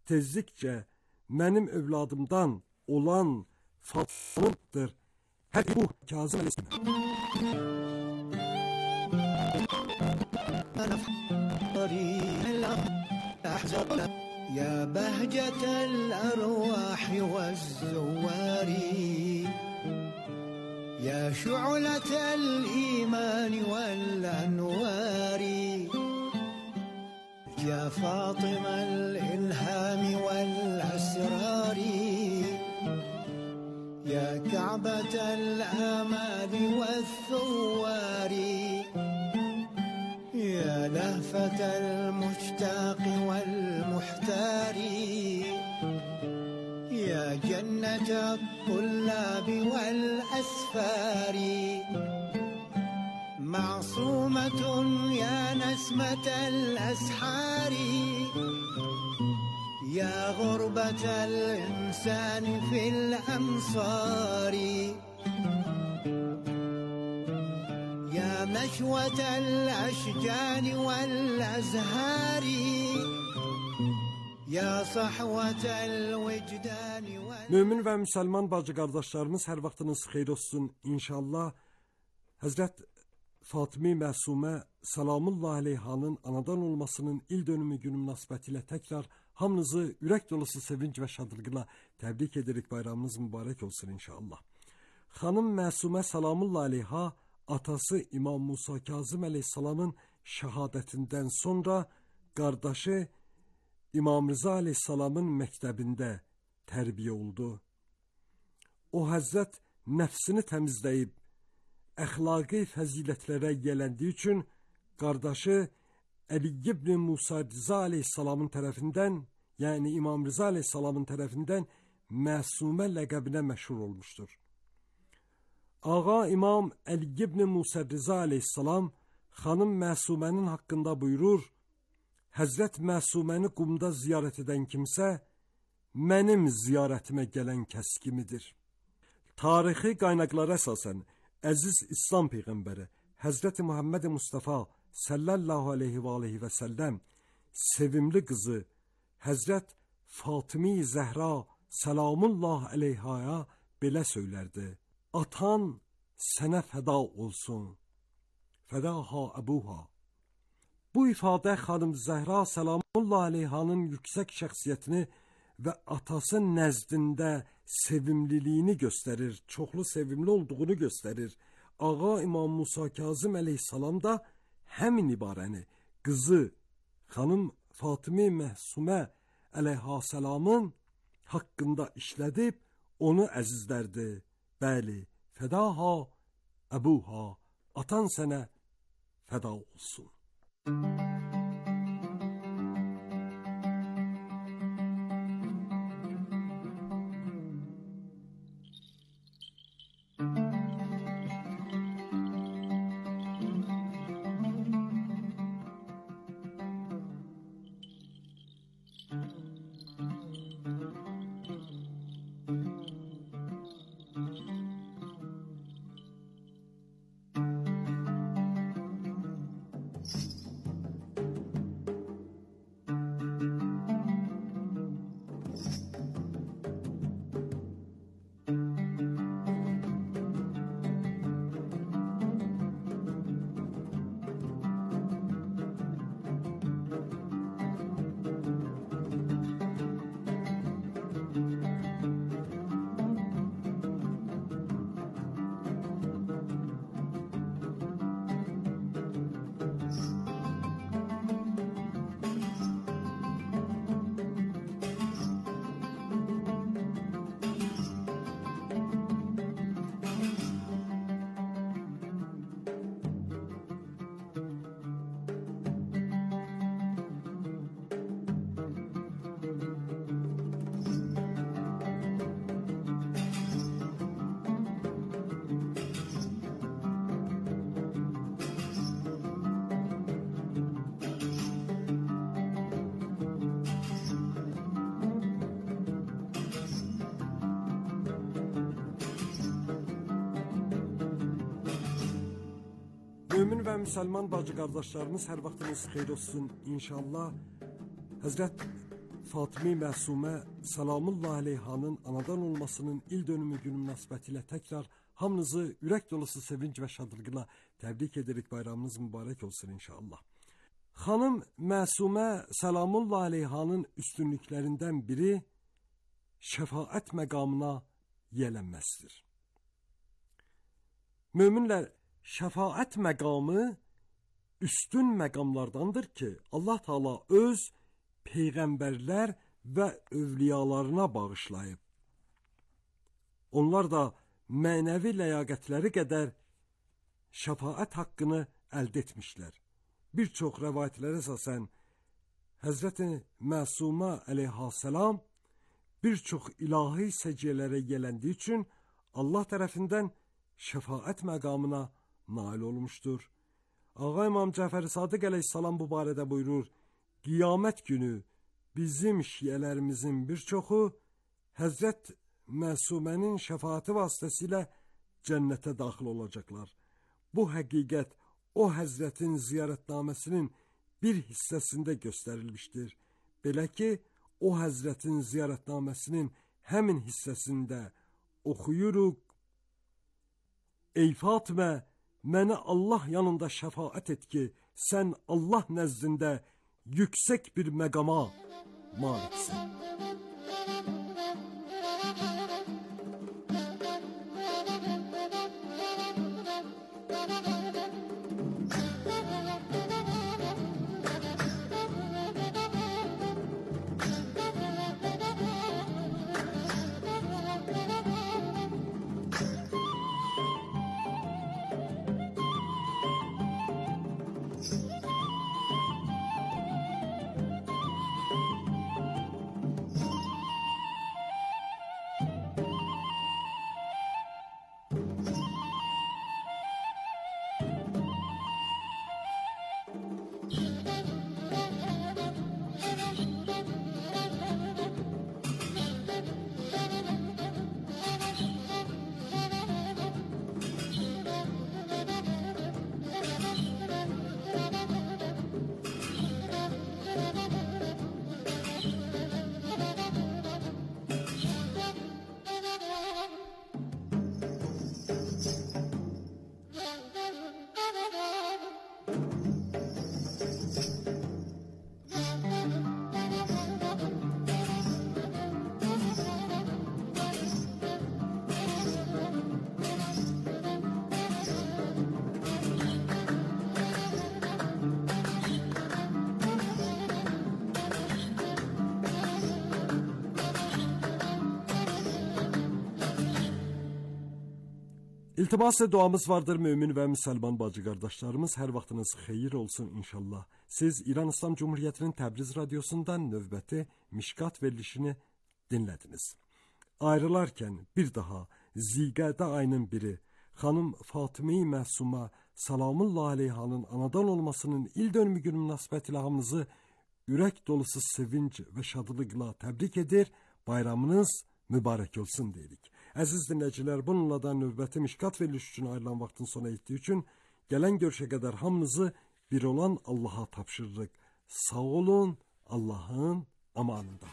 tezlikcə mənim övladımdan olan Fatımdır. Hər bu Kazım əleyhissalam. يا بهجة الأرواح والزوار يا شعلة الإيمان والأنوار يا فاطم الإلهام والأسرار يا كعبة الآمال والثوار يا لهفة المشتاق والمحتار يا جنة الطلاب والأسفار معصومة يا نسمة الأسحار يا غربة الإنسان في الأمصار يا نشوة الأشجار والأزهار يا صحوة الوجدان Mömin və müsəlman bacı qardaşlarımız, hər vaxtınız xeyir olsun inşallah. Həzrət Fatimi Məsumə Salamullah Aleyhanın anadan olmasının il dönümü günü münasibətilə təkrar hamınızı ürək dolusu sevinç və şadlıqla təbrik edirik. Bayramınız mübarək olsun inşallah. Xanım Məsumə Salamullah Aleyha atası İmam Musa Kazım Aleyhisselamın şəhadətindən sonra qardaşı İmam Rıza Aleyhisselamın məktəbində tərbiyə oldu. O Həzrət nəfsini təmizləyib əxlaqi fəzilətlərə yiyələndiyi üçün qardaşı Əli ibn Musa Rıza Aleyhisselamın tərəfindən, yəni İmam Rıza Aleyhisselamın tərəfindən Məsumə ləqəbinə məşhur olmuşdur. Ağa İmam Əli ibn Musa Rıza Aleyhisselam xanım Məsumənin haqqında buyurur: Həzrət Məsuməni qumda ziyarət edən kimsə mənim ziyarətimə gələn kəs kimidir. Tarixi qaynaqlara əsasən əziz İslam Peyğəmbəri Həzrəti Muhammed Mustafa sallallahu aleyhi və aleyhi və səlləm sevimli qızı Həzrət Fatimi Zəhra Salamullah Aleyhaya belə söylərdi: Atan sənə fəda olsun, fədaha əbuha. Bu ifadə xanım Zəhra Salamullah Aleyhanın yüksək şəxsiyyətini və atası nəzdində sevimliliyini göstərir, çoxlu sevimli olduğunu göstərir. Ağa İmam Musa Kazım Aleyhisselam da həmin ibarəni qızı xanım Fatimi Məsumə Aleyhisselamın haqqında işlədib onu əzizlərdi. Bəli, fədaha əbuha, atan sənə fəda olsun. Mömin və müsəlman bacı qardaşlarımız, hər vaxtınız xeyir olsun inşallah. Həzrət Fatimi Məsumə Salamullah Aleyhanın anadan olmasının il dönümü günü münasibətilə təkrar hamınızı ürək dolusu sevinç və şadlıqla təbrik edirik. Bayramınız mübarək olsun inşallah. Xanım Məsumə Salamullah Aleyhanın üstünlüklərindən biri şəfaət məqamına yiyələnməsidir. Möminlər, şəfaət məqamı üstün məqamlardandır ki, Allah Taala öz peyğəmbərlər və övliyalarına bağışlayıb. Onlar da mənəvi ləyaqətləri qədər şəfaət haqqını əldə etmişlər. Bir çox rəvayətlərə əsasən Həzrəti Məsumə əleyhissalam bir çox ilahi səciyyələrə yiyələndiyi üçün Allah tərəfindən şəfaət məqamına nail olmuşdur. Ağa İmam Cəfər Sadiq əleyhissalam bu barədə buyurur: Qiyamət günü bizim şiələrimizin bir çoxu Həzrət Məsumənin şəfaəti vasitəsilə cənnətə daxil olacaqlar. Bu həqiqət o Həzrətin ziyarətnaməsinin bir hissəsində göstərilmişdir. Belə ki, o Həzrətin ziyarətnaməsinin həmin hissəsində oxuyuruq: Ey Fatimə, mənə Allah yanında şəfaət et ki, sən Allah nəzdində yüksək bir məqama maliksin. İltimas duamız vardır mümin və müsəlman bacı qardaşlarımız. Hər vaxtınız xeyir olsun inşallah. Siz İran İslam Cumhuriyyətinin Təbriz radiosundan növbəti Mişkat verilişini dinlədiniz. Ayrılarkən bir daha Zilqədə ayının biri xanım Fatimi Məsumə Salamullah Aleyhanın anadan olmasının il dönümü günü münasibətilə hamınızı ürək dolusu sevinç və şadlıqla təbrik edir. Bayramınız mübarək olsun deyirik. Əziz dinləyicilər, bununla da növbəti Mişkat verilişi üçün ayrılan vaxtın sona etdiyi üçün gələn görüşə qədər hamınızı bir olan Allaha tapşırırıq. Sağ olun, Allahın amanında.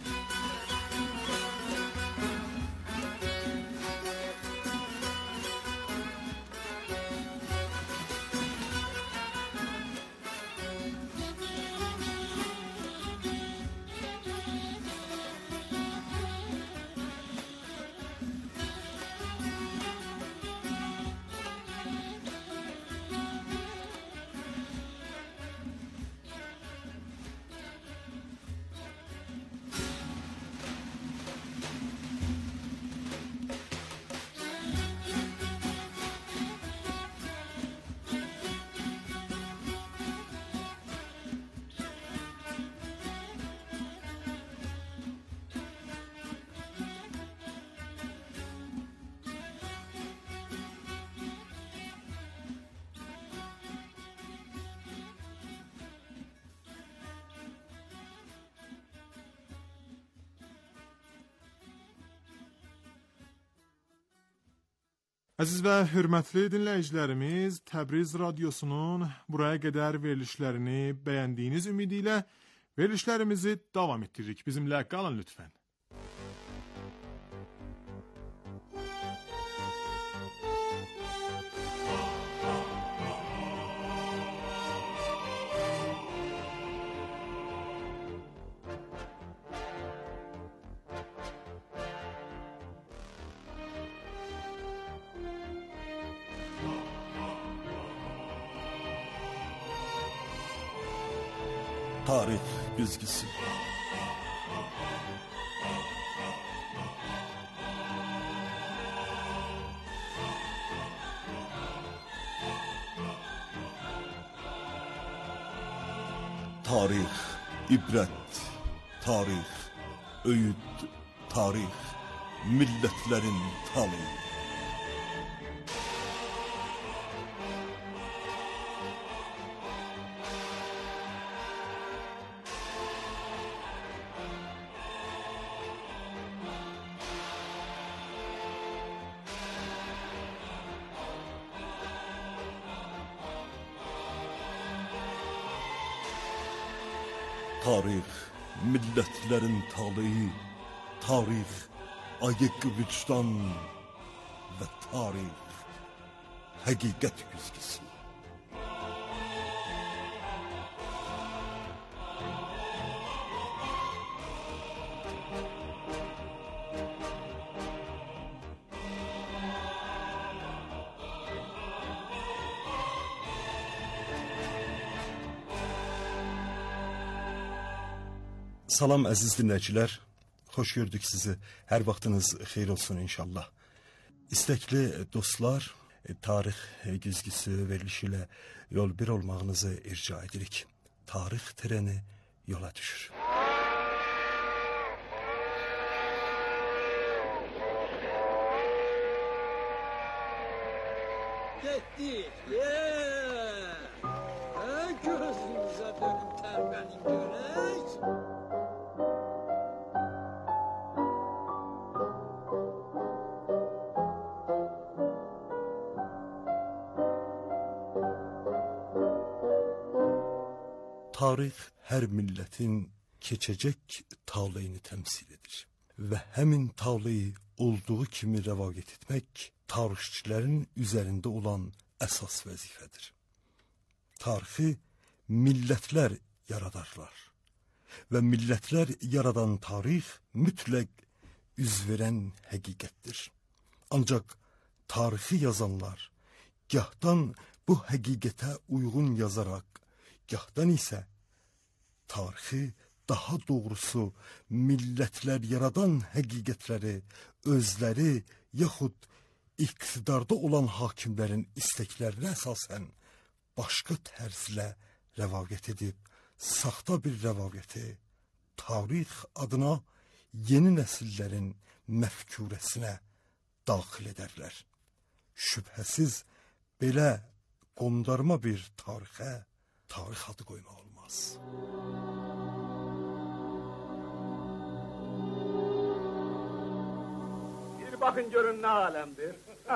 Əziz və hörmətli dinləyicilərimiz, Təbriz radiosunun buraya qədər verilişlərini bəyəndiyiniz ümidi ilə Verilişlərimizi davam ettiririk. Bizimlə qalın lütfən. Tarih güzgüsü. Tarih, ibret, tarih, öğüt, tarih, milletlerin talihi. Tarih, milletlerin talihi, tarih, ayık vicdan ve tarih, hakikat güzgüsü. Salam əziz dinləyicilər, xoş gördük sizi. Hər vaxtınız xeyir olsun inşallah. İstəkli dostlar, tarix güzgüsü verilişi ilə yol bir olmağınızı irca edirik. Tarix treni yola düşür. Getdik, gözünüzə dönün tərbənin görək. Tarih hər millətin keçəcək taleyini təmsil edir və həmin taleyi olduğu kimi rəvayət etmək tarixçilərin üzərində olan əsas vəzifədir. Tarixi millətlər yaradarlar və millətlər yaradan tarix mütləq üz verən həqiqətdir. Ancaq tarixi yazanlar gahdan bu həqiqətə uyğun yazaraq, gahdan isə tarixi, daha doğrusu millətlər yaradan həqiqətləri özləri yaxud iqtidarda olan hakimlərin istəklərinə əsasən başqa tərzlə rəvayət edib, saxta bir rəvayəti tarix adına yeni nəsillərin məfkurəsinə daxil edərlər. Şübhəsiz belə qondarma bir tarixə tarix adı qoymaq olmaz. Bir bakın görün ne alemdir.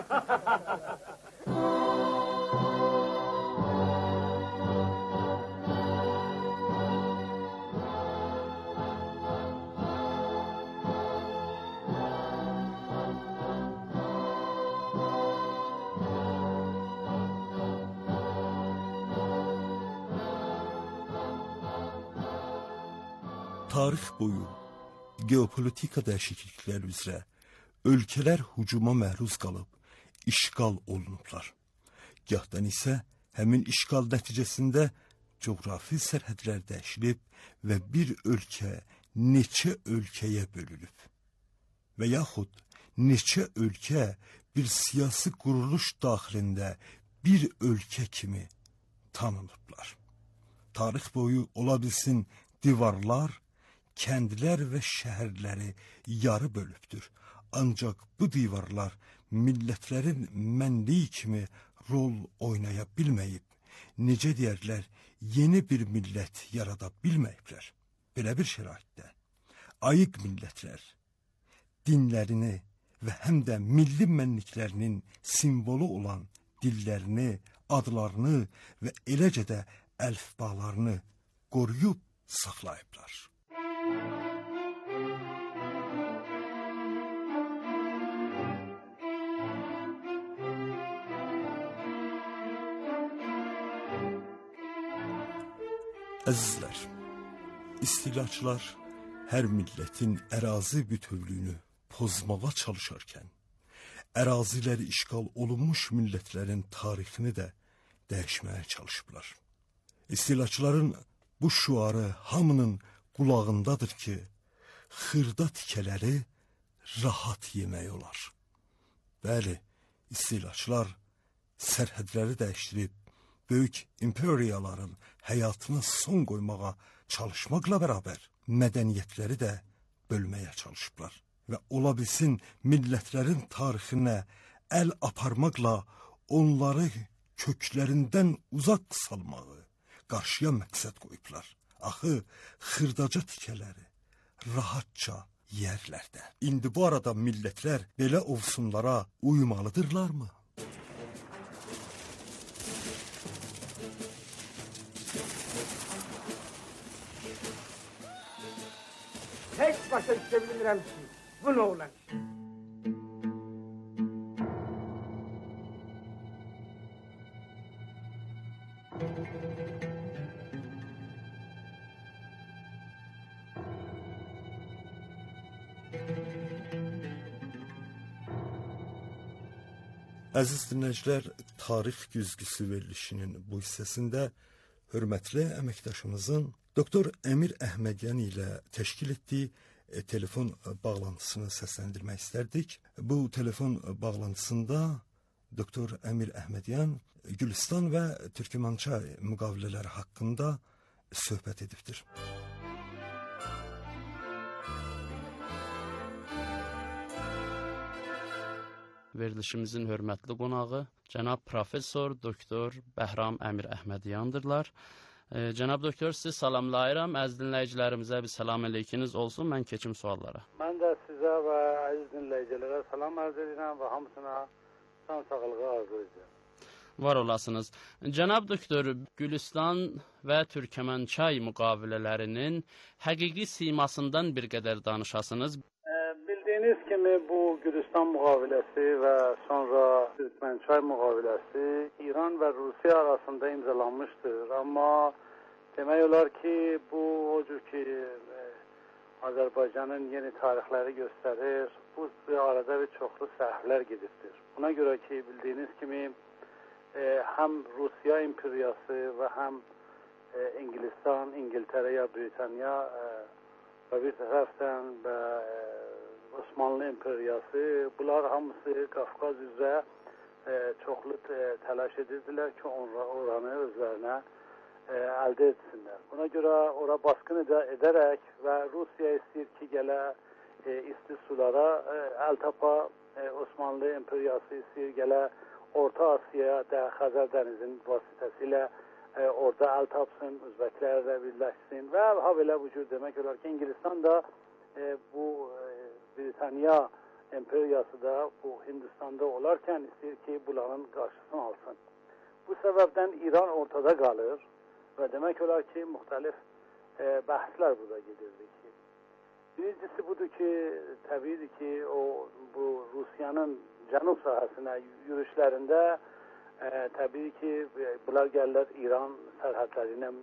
Tarix boyu geopolitika dəyişiklikləri üzrə ölkələr hücuma məruz qalıb işğal olunublar. Gahdan isə həmin işğal nəticəsində coğrafi sərhədlər dəyişilib və bir ölkə neçə ölkəyə bölünüb. Və yaxud neçə ölkə bir siyasi quruluş daxilində bir ölkə kimi tanınıblar. Tarix boyu ola bilsin divarlar, kəndlər və şəhərləri yarı bölübdür. Ancaq bu divarlar millətlərin mənliyi kimi rol oynaya bilməyib, necə deyərlər, yeni bir millət yarada bilməyiblər. Belə bir şəraitdə ayıq millətlər dinlərini və həm də milli mənliklərinin simvolu olan dillərini, adlarını və eləcə də əlifbalarını qoruyub saxlayıblar. Əzizlər, istilaçılar hər millətin ərazi bütövlüyünü pozmağa çalışarkən, əraziləri işğal olunmuş millətlərin tarixini də dəyişməyə çalışıblar. İstilaçıların bu şüarı hamının qulağındadır ki, xırda tikələri rahat yemək olar. Bəli, istilaçılar sərhədləri dəyişdirib, böyük imperiyaların həyatına son qoymağa çalışmaqla bərabər mədəniyyətləri də bölməyə çalışıblar. Və ola bilsin millətlərin tarixinə əl aparmaqla onları köklərindən uzaq salmağı qarşıya məqsəd qoyublar. Axı xırdaca tikələri rahatca yerlər də. İndi bu arada millətlər belə ovsunlara uymalıdırlarmı? Heç başa düşə bilmirəm ki, bu nə olan ki? Əziz dinləyicilər, tarix güzgüsü verilişinin bu hissəsində hörmətli əməkdaşımızın Doktor Əmir Əhmədyan ilə təşkil etdiyi telefon bağlantısını səsləndirmək istərdik. Bu telefon bağlantısında Doktor Əmir Əhmədyan Gülüstan və Türkmençay müqavilələri haqqında söhbət edibdir. Verilişimizin hörmətli qonağı cənab professor doktor Bəhram Əmir Əhmədyandırlar. Cənab doktor, sizi salamlayıram. Əziz dinləyicilərimizə bir salam əleykiniz olsun. Mən keçim suallara. Mən də sizə və əziz dinləyicilərə salam arz edirəm və hamısına can sağlığı arzu edirəm. Var olasınız. Cənab doktor, Gülüstan və Türkmençay müqavilələrinin həqiqi simasından bir qədər danışasınız. Bildiyiniz kimi bu Gülüstan müqaviləsi və sonra Türkmençay müqaviləsi İran və Rusiya arasında imzalanmışdır. Amma demək olar ki, bu o cür ki Azərbaycanın yeni tarixləri göstərir. Bu arada bir çoxlu səhvlər gedibdir. Buna görə ki, bildiyiniz kimi həm Rusiya imperiyası və həm İngilistان, İngiltərə ya Britaniya və bir tərəfdən və Osmanlı imperiyası, bunlar hamısı Qafqaz üzrə çoxlu təlaş edirdilər ki, oranı özlərinə əldə etsinlər. Buna görə ora basqın edərək və Rusiya istəyir ki, gələ isti sulara əl tapa, Osmanlı imperiyası istəyir gələ Orta Asiyaya da Xəzər dənizinin vasitəsilə orada əl tapsın, Özbəklərlə birləşsin və belə bu cür demək olar ki, İngilistان da bu Britaniya imperiyası da bu Hindistan'da olarkən istəyir ki, bunların qarşısını alsın. Bu səbəbdən İran ortada qalır və demək olar ki, müxtəlif bəhslər burada gedirdi ki. Birincisi budur ki, təbiidir ki, bu Rusiyanın cənub sahəsinə yürüşlərində təbii ki, bunlar gəlirlər İran sərhədləri ilə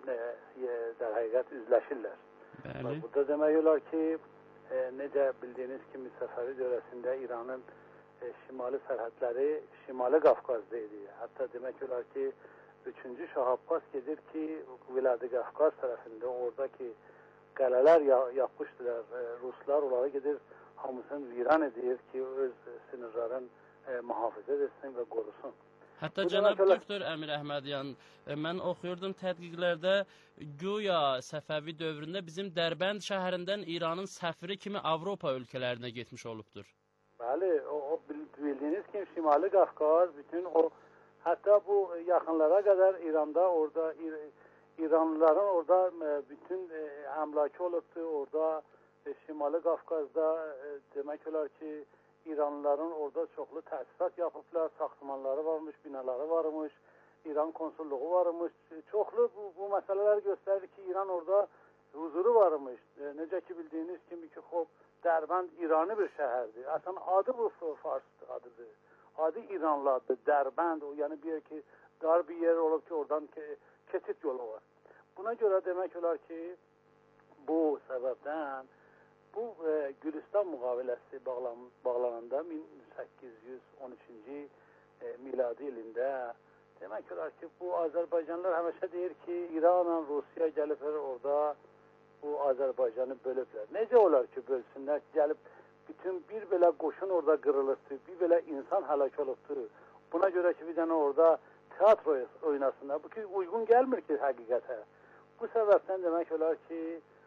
در həqiqət üzləşirlər. Burada demək olar ki, necə bildiyiniz kimi səfəri dövrəsində İranın şimali sərhədləri Şimali Qafqazda idi. Hətta demək olar ki, 3-cü Şah Abbas gedir ki, Vilayət Qafqaz tərəfində oradakı qələlər yapmışdılar. Ruslar onları gedir, hamısını viran edir ki, öz sınırların mühafizə etsin və qorusun. Hətta cənab doktor Əmir Əhmədyan, mən oxuyurdum tədqiqlərdə, güya Səfəvi dövründə bizim Dərbənd şəhərindən İranın səfiri kimi Avropa ölkələrinə getmiş olubdur. Bəli, o bildiyiniz kimi Şimali Qafqaz, bütün o, hətta bu yaxınlara qədər İranda, orada İranlıların orada bütün əmlakı olubdur, orada Şimali Qafqazda demək olar ki, İranlıların orada çoxlu təsisat yapıblar, saxtamanları varmış, binaları varmış, İran konsulluğu varmış. Çoxlu bu məsələlər göstərir ki, İran orada huzuru varmış. Necə ki bildiyiniz kimi ki, Dərbənd İranı bir şəhərdir. Əslən adı bu fars adıdır. Adı İranlı adı Dərbənd. Yəni bir yer ki, dar bir yer olub ki, oradan keçid yolu var. Buna görə demək olar ki, bu səbəbdən bu Gülüstan müqaviləsi bağlananda 1813-cü miladi ilində demək olar ki, bu Azərbaycanlılar həmişə deyir ki, İranla Rusiya gəlib orada bu Azərbaycanı bölüblər. Necə olar ki, bölsünlər, gəlib bütün bir belə qoşun orada qırılıbdır, bir belə insan həlak olubdur. Buna görə ki, bir dənə orada teatro oynasınlar. Bu ki, uyğun gəlmir ki, həqiqətə. Bu səbəbdən demək olar ki,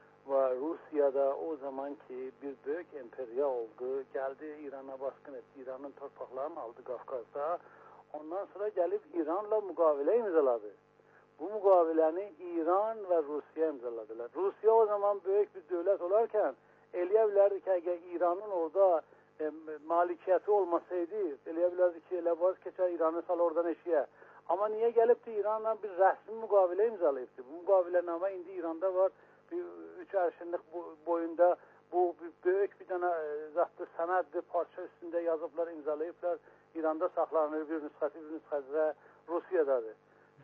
Rusiyada o zaman ki, bir böyük imperiya oldu, gəldi İrana baskın etdi, İranın torpaqlarını aldı Qafqazda. Ondan sonra gəlib İranla müqavilə imzaladı. Bu müqaviləni İran və Rusiya imzaladılar. Rusiya o zaman böyük bir dövlət olarkən eləyə bilərdi ki, əgər İranın orada malikiyyəti olmasaydı, eləyə bilərdi ki, elə vaz keçər İranı sal oradan eşiyə. Amma niyə gəlibdi İranla bir rəsmi müqavilə imzalayıbdı? Bu müqavilənamə indi İranda var. 3 ərşinlik boyunda bu böyük bir dənə zatlı sənəddir, parça üstündə yazıblar, imzalayıblar. İranda saxlanır bir nüsxəsi və Rusiyadadır.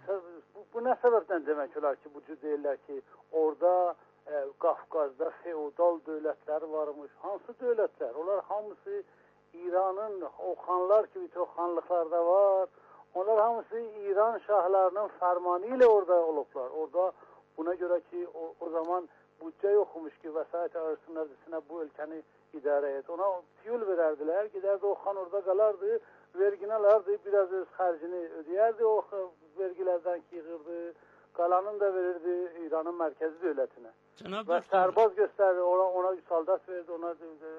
Bu nə səbəbdən demək olar ki, bu cür deyirlər ki, orada Qafqazda feodal dövlətlər varmış. Hansı dövlətlər? Onlar hamısı İranın, o xanlar ki, bütün xanlıqlarda var. Onlar hamısı İran şahlarının fərmanı ilə orada olublar. Orada buna görə ki, o zaman büdcə yoxmuş ki, vəsait arasınlar desinə bu ölkəni idarə et. Ona tiyul verərdilər, gedərdi o xan orada qalardı, vergini alardı, biraz öz xərcini ödəyərdi, o vergilərdən yığırdı, qalanını da verirdi İranın mərkəzi dövlətinə. Və sərbaz göstərdi, ona saldat verdi, ona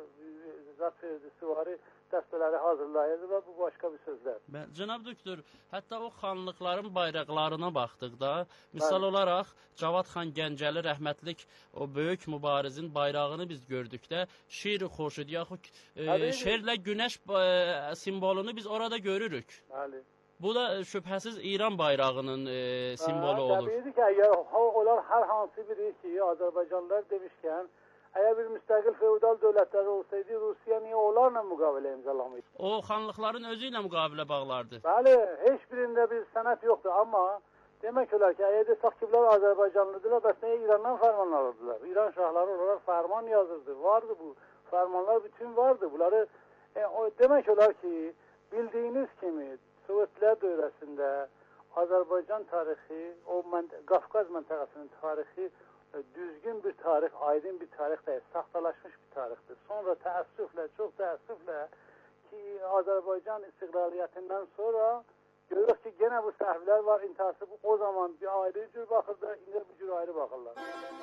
zat verdi, süvari dəstələri hazırlayırdı və bu başqa bir sözlər. Cənab doktor, hətta o xanlıqların bayraqlarına baxdıqda, misal olaraq Cavad xan Gəncəli rəhmətlik o böyük mübarizin bayrağını biz gördükdə şeir-i xoşud yaxud şeirlə günəş simvolunu biz orada görürük. Bəli. Bu da şübhəsiz İran bayrağının simvolu olur. Təbii ki, əgər onlar hər hansı biri ki, Azərbaycanlılar demişkən, əgər bir müstəqil feodal dövlətləri olsaydı, Rusiya niyə onlarla müqavilə imzalamaydı? O, xanlıqların özü ilə müqavilə bağlardı. Bəli, heç birində bir sənət yoxdur, amma demək olar ki, əgər desək ki, bunlar Azərbaycanlıdırlar, bəs nəyə İrandan fərman alırdılar? İran şahları onlara fərman yazırdı, vardı bu, fərmanlar bütün vardı. Bunları, demək olar ki, bildiyiniz kimi, Sovetlər dövrəsində Azərbaycan tarixi, o Qafqaz məntəqəsinin tarixi düzgün bir tarix, aydın bir tarix deyil, saxtalaşmış bir tarixdir. Sonra təəssüflə, çox təəssüflə ki, Azərbaycan istiqlaliyyətindən sonra görürük ki, yenə bu səhvlər var, intihası o zaman bir ayrı cür baxırlar, indi bir cür ayrı baxırlar.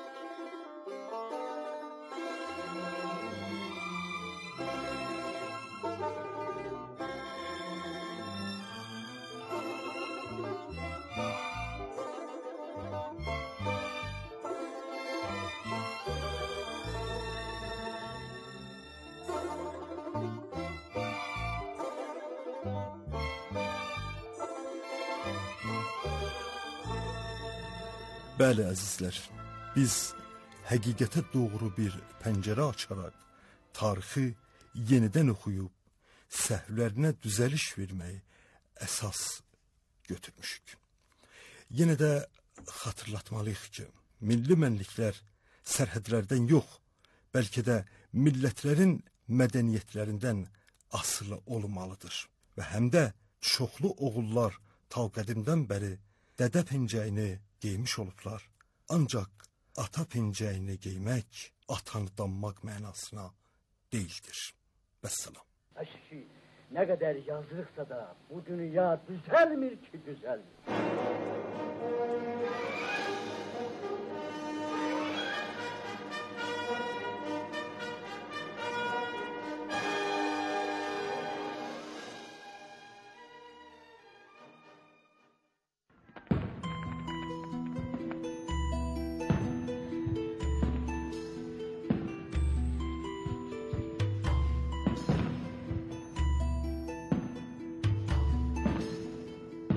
Bəli, əzizlər, biz həqiqətə doğru bir pəncərə açaraq tarixi yenidən oxuyub, səhvlərinə düzəliş verməyi əsas götürmüşük. Yenə də xatırlatmalıyıq ki, milli mənliklər sərhədlərdən yox, bəlkə də millətlərin mədəniyyətlərindən asılı olmalıdır. Və həm də çoxlu oğullar ta qədimdən bəri dədə pencəyini geymiş olublar. Ancaq ata pencəyini geymək, atanı danmaq mənasına deyildir. Vəssalam. Əşki, nə qədər yazırıqsa da bu dünya düzəlmir ki, düzəlmir.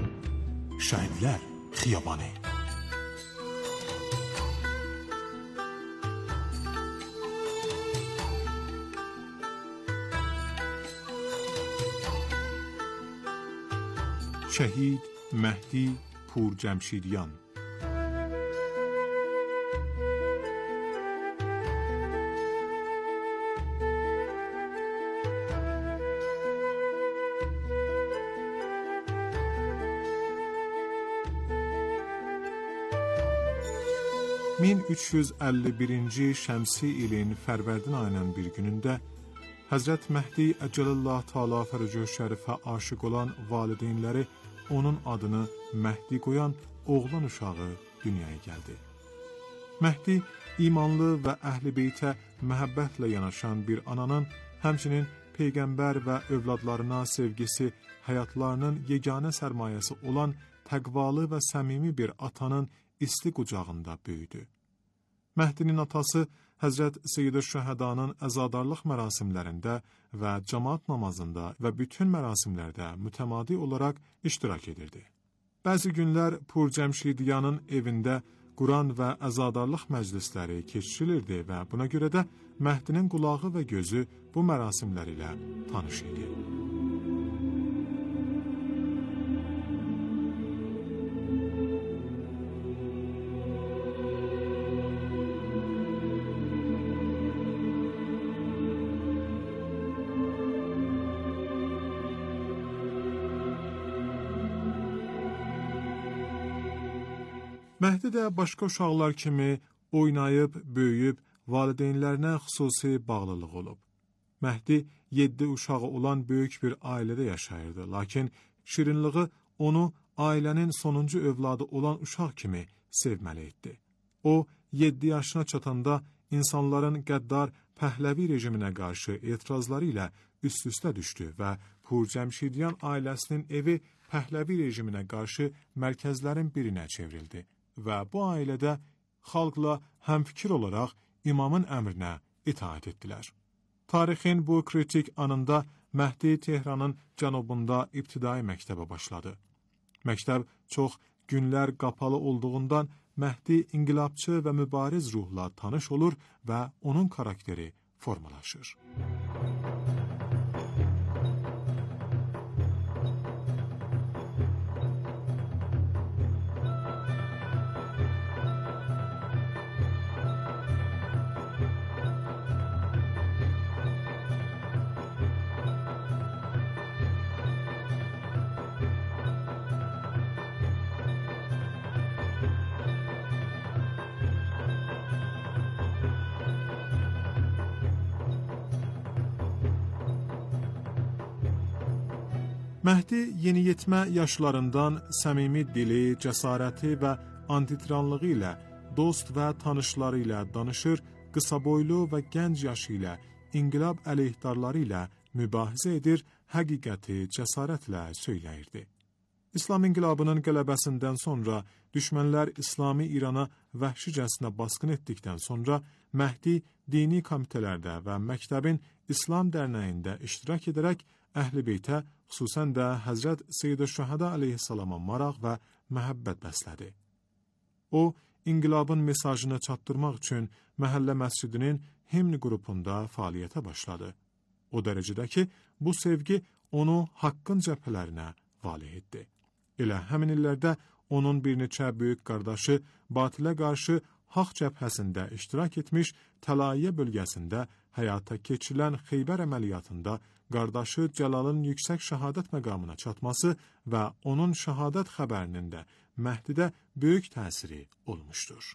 Şairlər xiyabanı. şehit Mehdi Purcemşidyan. (1351-ci şəmsi ilin Fərvərdin ayının bir günündə Həzrət Məhdi Əcələllah Teala Fərəcəh Şərifə aşiq olan valideynləri onun adını Məhdi qoyan oğlan uşağı dünyaya gəldi. Məhdi imanlı və əhl-i beytə məhəbbətlə yanaşan bir ananın, həmçinin peyğəmbər və övladlarına sevgisi həyatlarının yeganə sərmayəsi olan təqvalı və səmimi bir atanın isti qucağında böyüdü. Məhdinin atası Həzrət Seyyid-i Şühədanın əzadarlıq mərasimlərində və cəmaat namazında və bütün mərasimlərdə mütəmadi olaraq iştirak edirdi. Bəzi günlər Purcemşidyanın evində Quran və əzadarlıq məclisləri keçirilirdi və buna görə də Məhdinin qulağı və gözü bu mərasimlər ilə tanış idi. Məhdi də başqa uşaqlar kimi oynayıb, böyüyüb, valideynlərinə xüsusi bağlılıq olub. Məhdi 7 uşağı olan böyük bir ailədə yaşayırdı, lakin şirinliği onu ailənin sonuncu övladı olan uşaq kimi sevməli etdi. O, 7 yaşına çatanda insanların qəddar Pəhləvi rejiminə qarşı etirazları ilə üst-üstə düşdü və Purcemşidyan ailəsinin evi Pəhləvi rejiminə qarşı mərkəzlərin birinə çevrildi. Və bu ailədə xalqla həmfikir olaraq imamın əmrinə itaat etdilər. Tarixin bu kritik anında Məhdi Tehranın cənubunda ibtidai məktəbə başladı. Məktəb çox günlər qapalı olduğundan Məhdi inqilabçı və mübariz ruhla tanış olur və onun karakteri formalaşır. Məhdi yeniyetmə yaşlarından səmimi dili, cəsarəti və antitiranlığı ilə dost və tanışları ilə danışır, qısa boylu və gənc yaşı ilə inqilab əleyhdarları ilə mübarizə edir, həqiqəti cəsarətlə söyləyirdi. İslam inqilabının qələbəsindən sonra düşmənlər İslami İrana vəhşicəsinə basqın etdikdən sonra Məhdi dini komitələrdə və məktəbin İslam dərnəyində iştirak edərək Əhl-i Beytə, xüsusən də Həzrət Seyyid-i Şühəda aleyhissalama maraq və məhəbbət bəslədi. O, inqilabın mesajını çatdırmaq üçün məhəllə məscidinin himn qrupunda fəaliyyətə başladı. O dərəcədə ki, bu sevgi onu haqqın cəbhələrinə valih etdi. Elə həmin illərdə onun bir neçə böyük qardaşı batilə qarşı haqq cəbhəsində iştirak etmiş, Təlaiyyə bölgəsində həyata keçirilən Xeybər əməliyyatında qardaşı Cəlalın yüksək şəhadət məqamına çatması və onun şəhadət xəbərinin də Məhdidə böyük təsiri olmuşdur.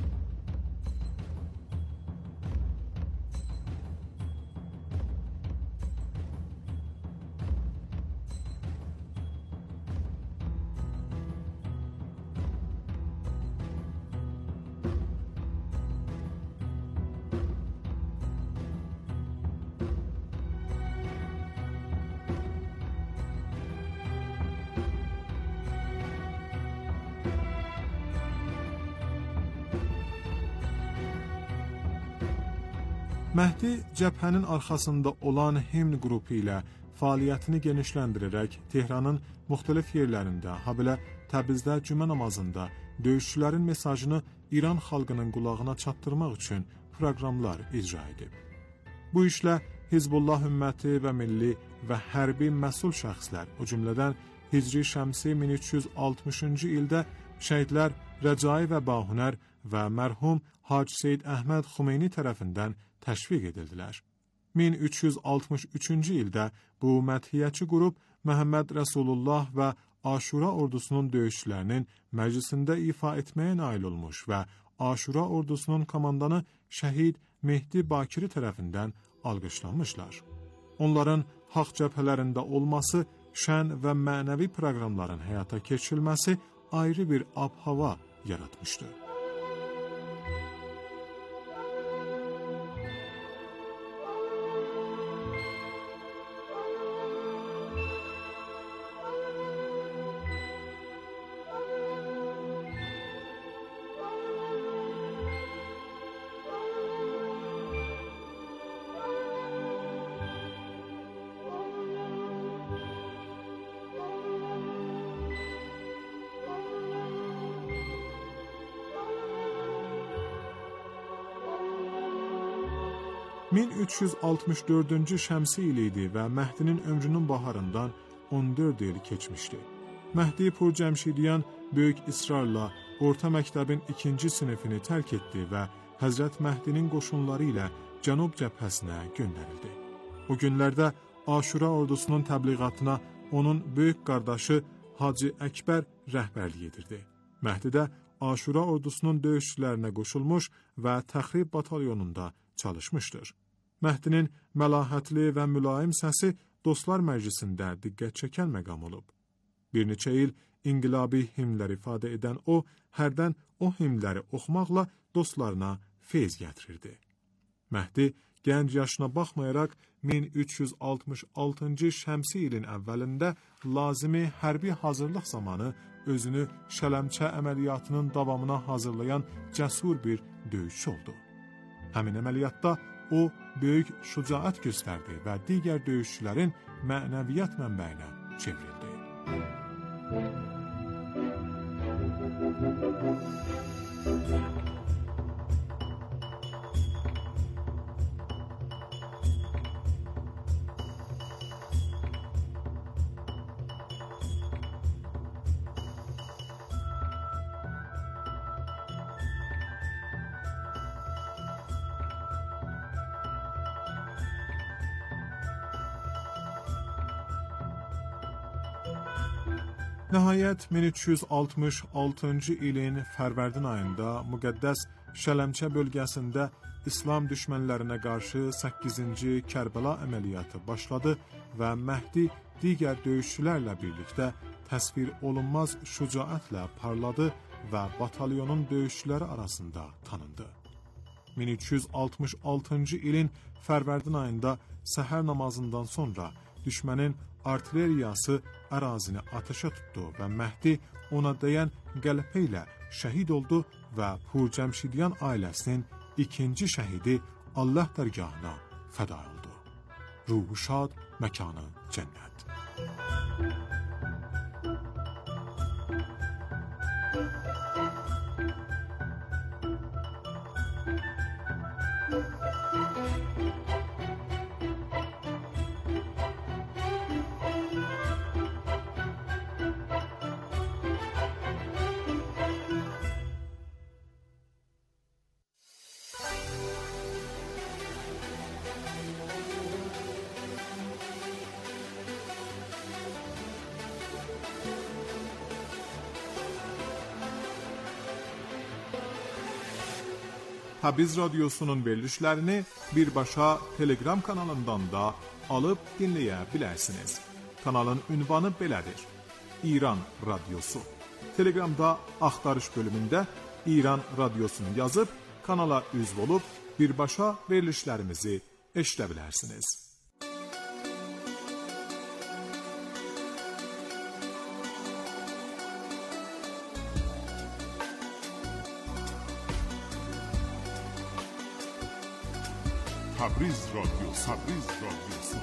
Məhdi cəbhənin arxasında olan himn qrupu ilə fəaliyyətini genişləndirərək Tehranın müxtəlif yerlərində, habelə Təbrizdə cümə namazında döyüşçülərin mesajını İran xalqının qulağına çatdırmaq üçün proqramlar icra edib. Bu işlə Hizbullah ümməti və milli və hərbi məsul şəxslər, o cümlədən Hicri Şəmsi 1360-cı ildə şəhidlər Rəcai və Bahunər və mərhum Hacı Seyyid Əhməd Xumeyni tərəfindən təşviq edildilər. 1363-cü ildə bu mədhiyyəçi qrup Məhəmməd Rəsulullah və Aşura ordusunun döyüşçülərinin məclisində ifa etməyə nail olmuş və Aşura ordusunun komandanı şəhid Mehdi Bakiri tərəfindən alqışlanmışlar. Onların haqq cəbhələrində olması, şən və mənəvi proqramların həyata keçirilməsi ayrı bir ab-hava yaratmışdı. ...1364-cü Şəmsi il idi və Məhdinin ömrünün baharından 14 il keçmişdi. Məhdi Purcəmşidyan böyük israrla orta məktəbin 2-ci sinifini tərk etdi və Həzrət Məhdinin qoşunları ilə Cənub cəbhəsinə göndərildi. O günlərdə Aşura ordusunun təbliğatına onun böyük qardaşı Hacı Əkbər rəhbərlik edirdi. Məhdi də Aşura ordusunun döyüşçülərinə qoşulmuş və təxrib batalyonunda çalışmışdır. Məhdinin məlahətli və mülayim səsi Dostlar Məclisində diqqət çəkən məqam olub. Bir neçə il inqilabi himnlər ifadə edən o, hərdən o himnləri oxumaqla dostlarına feyz gətirirdi. Məhdi gənc yaşına baxmayaraq 1366-cı Şəmsi ilin əvvəlində lazımi hərbi hazırlıq zamanı özünü Şələmçə əməliyyatının davamına hazırlayan cəsur bir döyüşçü oldu. Həmin əməliyyatda o, böyük şücaət göstərdi və digər döyüşçülərin mənəviyyat mənbəyinə çevrildi. Nəhayət 1366-cı ilin Fərvərdin ayında müqəddəs Şələmçə bölgəsində İslam düşmənlərinə qarşı 8-ci Kərbəla əməliyyatı başladı və Məhdi digər döyüşçülərlə birlikdə təsvir olunmaz şücaətlə parladı və batalyonun döyüşçüləri arasında tanındı. 1366-cı ilin Fərvərdin ayında səhər namazından sonra düşmənin artilleriyası ərazini atəşə tutdu və Məhdi ona dəyən qəlpə ilə şəhid oldu və Purcəmşidyan ailəsinin ikinci şəhidi Allah dərgahına fəda oldu. Ruhu şad, məkanı cənnət. Təbriz Radyosu'nun verilişlərini birbaşa Telegram kanalından da alıb dinləyə bilərsiniz. Kanalın ünvanı belədir: İran Radyosu. Telegramda axtarış bölümündə İran Radyosunu yazıb kanala üzv olub birbaşa verilişlərimizi eşidə bilərsiniz. Təbriz Radyosu.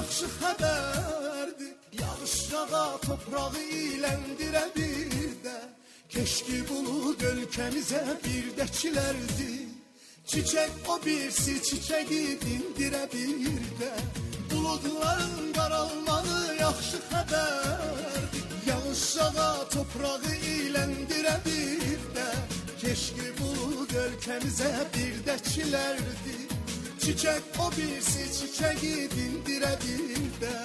yaxşı xəbərdir. Yağış yağa toprağı iləndirə bir də. Keşki bulud ölkəmizə bir də çilərdi. Çiçək o birisi çiçəyi dindirə bir də. Buludların qaralmağı yaxşı xəbərdir. Yağış yağa toprağı iləndirə bir də. Keşki bulud ölkəmizə bir də çilərdi. Çiçək o birisi çiçəyi dindirə bir də.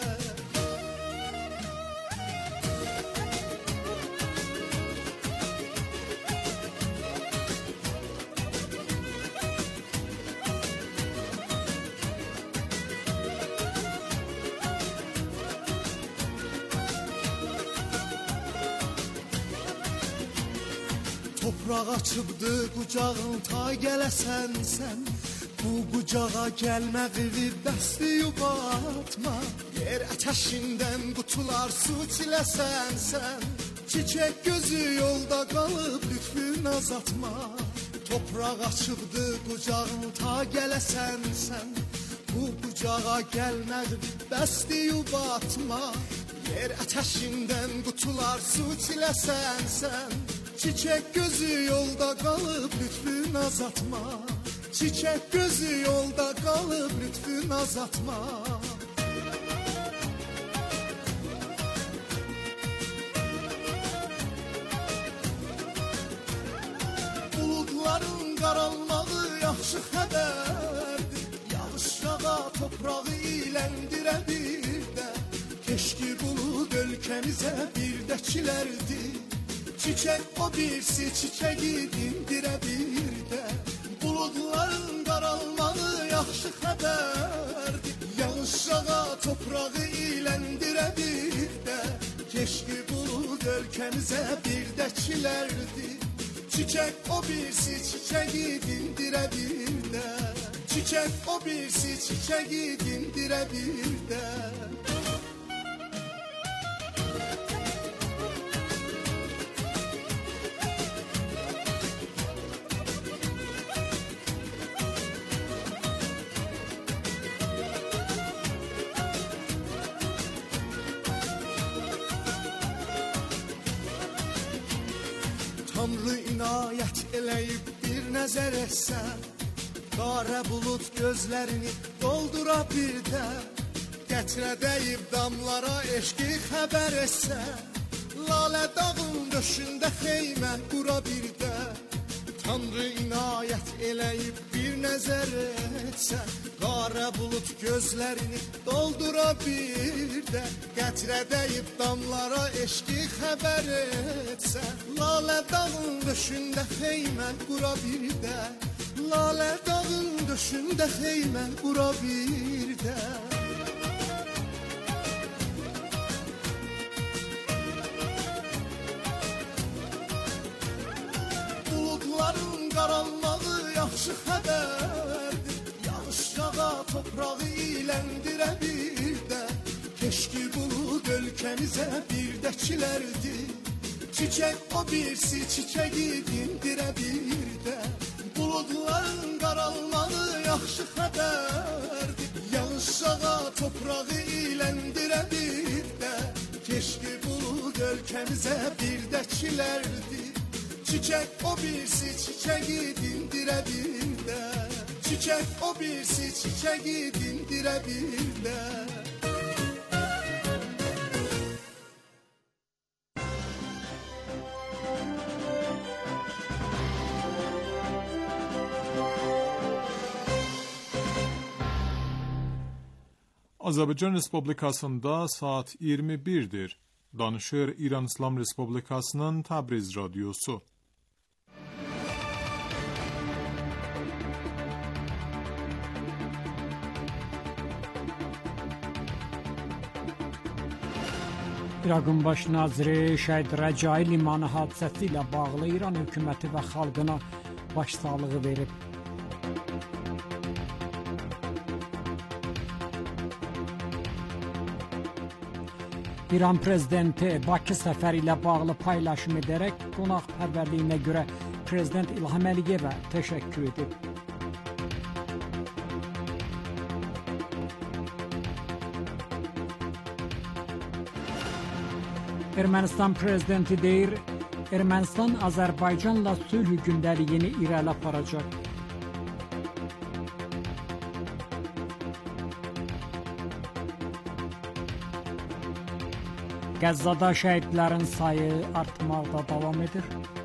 Topraq açıbdı qucağın ta gələsən sən. Bu qucağa gəlməğini bəsli yubatma. Yer ətəşindən qutular su çiləsən sən. Çiçək gözü yolda qalıb lütfün azatma. Topraq açıbdı qucağın ta gələsən sən. Bu qucağa gəlməğini bəsli yubatma. Yer ətəşindən qutular su çiləsən sən. Çiçək gözü yolda qalıb lütfün azatma. Çiçək gözü yolda qalıb lütfün azatma. Buludların qaralmağı yaxşı xəbərdir. Yağış yağa toprağı iləndirə bir də. Keşki bulud ölkəmizə bir də çilərdi. Çiçək o birisi çiçəyi dindirə bir də. Buludların qaralmağı yaxşı xəbərdir. Yağış yağa toprağı iləndirə bir də. Keşki bulud ölkəmizə bir də çilərdi. Çiçək o birisi çiçəyi dindirə bir də. Çiçək o birisi çiçəyi dindirə bir də. Tanrı inayət eləyib bir nəzər etsən. Qara bulud gözlərini doldura bir də. Qətrə dəyib damlara eşqi xəbər etsən. Lalə dağın döşündə xeymə qura bir də. Tanrı inayət eləyib bir nəzər etsən. Qara bulud gözlərini doldura bir də. Qətrə dəyib damlara eşqi xəbər etsən. Lalə dağın döşündə xeymə qura bir də. Lalə dağın döşündə xeymə qura bir də. Buludların qaralmağı yaxşı xəbərdir. Yağış yağa toprağı iləndirə bir də. Keşki bulud ölkəmizə bir də çilərdi. Çiçək o birisi çiçəyi dindirə bir də. Buludların qaralmağı yaxşı xəbərdir. Yağış yağa toprağı iləndirə bir də. Keşki bulud ölkəmizə bir də çilərdi. Çiçək o birisi çiçəyi dindirə bir də. Çiçək o birisi çiçəyi dindirə bir də. Azərbaycan Respublikasında saat 21'dir. Danışır İran İslam Respublikasının Təbriz Radyosu. İraqın baş naziri Şəhid Rəcai limanı hadisəsi ilə bağlı İran hökuməti və xalqına başsağlığı verib. İran prezidenti Bakı səfəri ilə bağlı paylaşım edərək qonaqpərvərliyinə görə Prezident İlham Əliyevə təşəkkür edib. Ermənistan prezidenti deyir, Ermənistan Azərbaycanla sülh gündəliyini irəli aparacaq. Qəzzada şəhidlərin sayı artmaqda davam edir.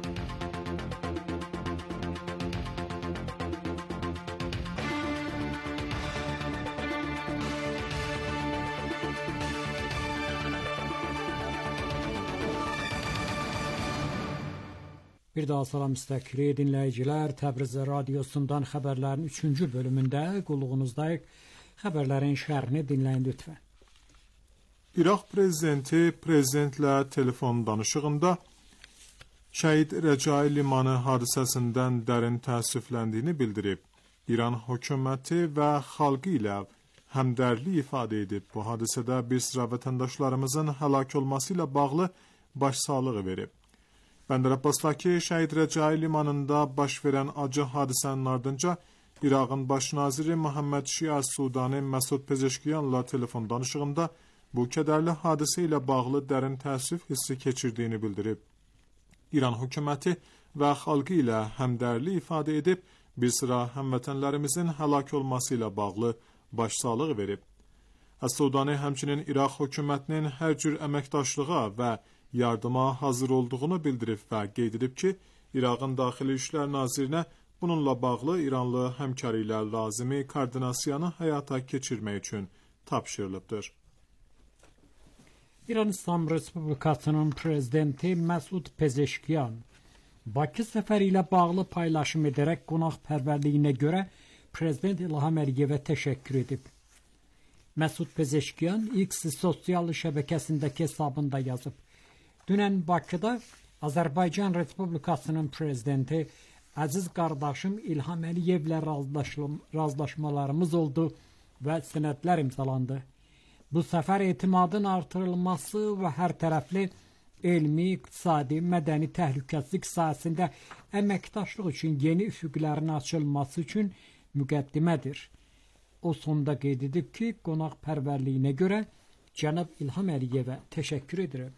Bir daha salam istəkli dinləyicilər, Təbriz radiosundan xəbərlərin 3-cü bölümündə qulluğunuzdayıq. Xəbərlərin şərhini dinləyin lütfən. İraq prezidenti prezidentlə telefon danışığında şəhid Rəcai limanı hadisəsindən dərin təəssüfləndiyini bildirib. İran hökuməti və xalqı ilə həmdərlik ifadə edib. Bu hadisədə bir sıra vətəndaşlarımızın həlak olması ilə bağlı başsağlığı verib. Bəndər Abbasdakı şəhid Rəcai limanında baş verən acı hadisənin ardınca İraqın baş naziri Muhammed Şia Sudani Məsud Pezeşkiyanla telefon danışığında bu kədərli hadisə ilə bağlı dərin təəssüf hissi keçirdiyini bildirib. İran hökuməti və xalqı ilə həmdərlik ifadə edib, bir sıra həmvətənlərimizin həlak olması ilə bağlı başsağlığı verib. Sudani həmçinin İraq hökumətinin hər cür əməkdaşlığa və yardıma hazır olduğunu bildirib və qeyd edib ki, İraqın Daxili İşlər Nazirinə bununla bağlı İranlı həmkarı ilə lazımi koordinasiyanı həyata keçirmək üçün tapşırılıbdır. İran İslam Respublikasının prezidenti Məsud Pezeşkiyan Bakı səfəri ilə bağlı paylaşım edərək qonaqpərvərliyinə görə Prezident İlham Əliyevə təşəkkür edib. Məsud Pezeşkiyan X sosial şəbəkəsindəki hesabında yazıb. Dünən Bakıda Azərbaycan Respublikasının prezidenti əziz qardaşım İlham Əliyevlə razılaşmalarımız oldu və sənədlər imzalandı. Bu səfər etimadın artırılması və hər tərəfli elmi, iqtisadi, mədəni təhlükəsizlik sahəsində əməkdaşlıq üçün yeni üfüqlərin açılması üçün müqəddimədir. O sonda qeyd edib ki, qonaqpərvərliyinə görə cənab İlham Əliyevə təşəkkür edirəm.